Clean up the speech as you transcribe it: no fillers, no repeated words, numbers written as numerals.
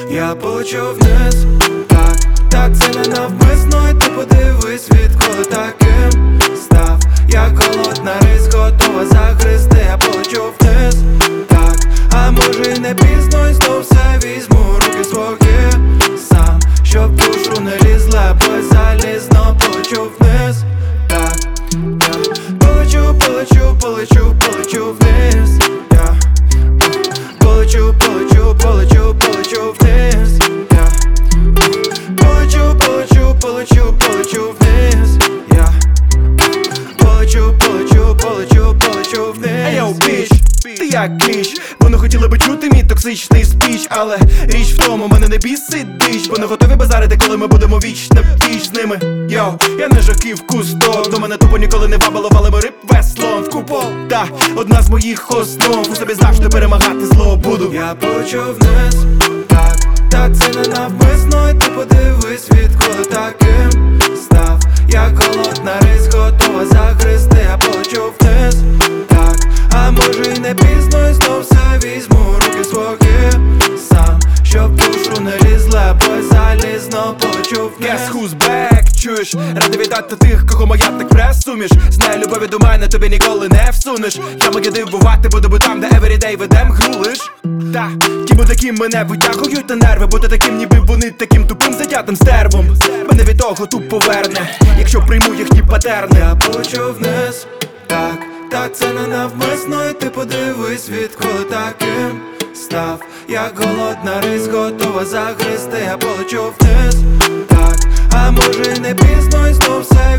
Я полечу вниз, так це не навмисно. І ти подивись, відколи таким став. Як голодна рись, готова загризти. Я полечу вниз, так, а може й не пізно. І знов все візьму в руки свої сам, щоб душу не лізла, бо я залізно полечу вниз, так, полечу, полечу, полечу, полечу вниз, полечу, полечу, полечу, полечу вниз, полечу, полечу, полечу, полечу вниз, полечу, полечу, полечу, полечу вниз. Ей, йоу, біч, ти як кліщ. Вони хотіли би чути мій токсичний спіч, але річ в тому, мене не бісить дич, бо не готові базарити, коли ми будемо віч з ними. Йоу, я не жаків кусток, до мене тупо ніколи не вабило, валимо риб веслом в купол. Та, одна з моїх основ, у собі завжди перемагати зло буду. Я полечу вниз, так це не навмисно. І ти подивись, відколи таким став. Як голодна рись, готова загризти. Я полечу вниз, так, а може й не пізно. І знов все візьму в руки свої сам, щоб душу не лізла, бо я залізно полечу вниз. Guess who's back, чуєш? Радий вітати тих, кого моя так пресуміш. Знаю, любові до мене тобі ніколи не всунеш. Я маю дивувати, буду би там, де everyday ведем гру лиш. Та, кімо таким мене витягують на нерви, бути таким, ніби вони таким тупим затятим стервом. Мене від того тут поверне, якщо прийму їхні патерни. Я полечу вниз, так це не навмисно. І ти подивись, відколи таким став. Як голодна рись, готова загризти. Я полечу вниз, так, а може й не пізно. І знов все